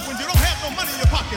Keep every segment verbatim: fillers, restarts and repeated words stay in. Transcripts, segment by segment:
when you don't have no money in your pocket.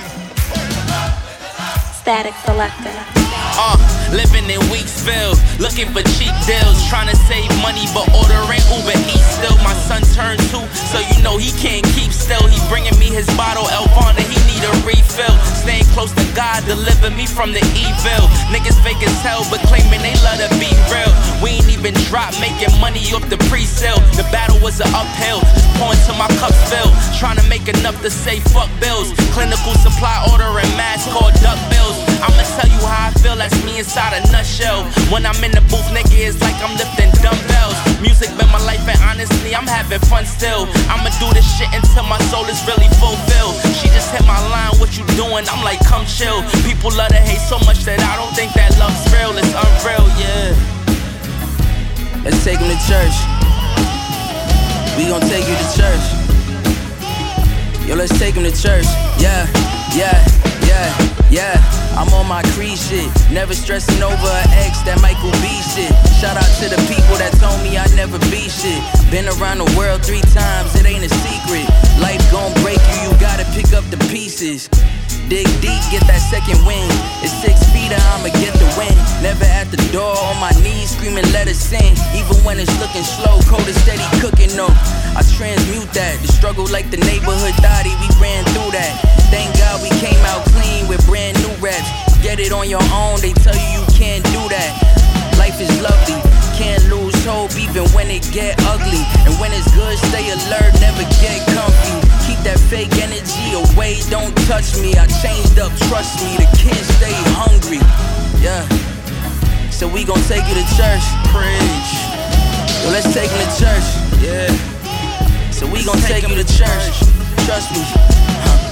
Static Selector. Uh, living in Weeksville, looking for cheap deals, trying to save money but ordering Uber Eats still. My son turned two, so you know he can't keep still. He bringing me his bottle, Elvana, he need a refill. Staying close to God, deliver me from the evil. Niggas fake as hell, but claiming they love to be real. We ain't even dropped, making money off the pre-sale. The battle was an uphill, just pouring till my cups fill. Trying to make enough to say fuck bills. Clinical supply ordering masks called duck bills. I'ma tell you how I feel, that's me inside a nutshell. When I'm in the booth, nigga, it's like I'm lifting dumbbells. Music been my life and honestly, I'm having fun still. I'ma do this shit until my soul is really fulfilled. She just hit my line, what you doing? I'm like, come chill. People love to hate so much that I don't think that love's real. It's unreal, yeah. Let's take him to church. We gon' take you to church. Yo, let's take him to church. Yeah, yeah, yeah, yeah. I'm on my Creed shit, never stressing over an ex, that Michael B shit. Shout out to the people that told me I'd never be shit. Been around the world three times, it ain't a secret. Life gon' break you, you gotta pick up the pieces. Dig deep, get that second win. It's six feet, I'ma get the win. Never at the door, on my knees, screaming let us in. Even when it's looking slow, cold and steady cooking, no. I transmute that, the struggle like the neighborhood thotty, we ran through that. Thank God we came out clean with brand new raps. Get it on your own, they tell you you can't do that. Life is lovely, can't lose hope even when it get ugly. And when it's good, stay alert, never get comfy. Keep that fake energy away, don't touch me. I changed up, trust me, the kids stay hungry. Yeah, so we gon' take you to church. Preach. Yo, let's take him to church. Yeah, so we gon' take you to church. Trust me. Huh.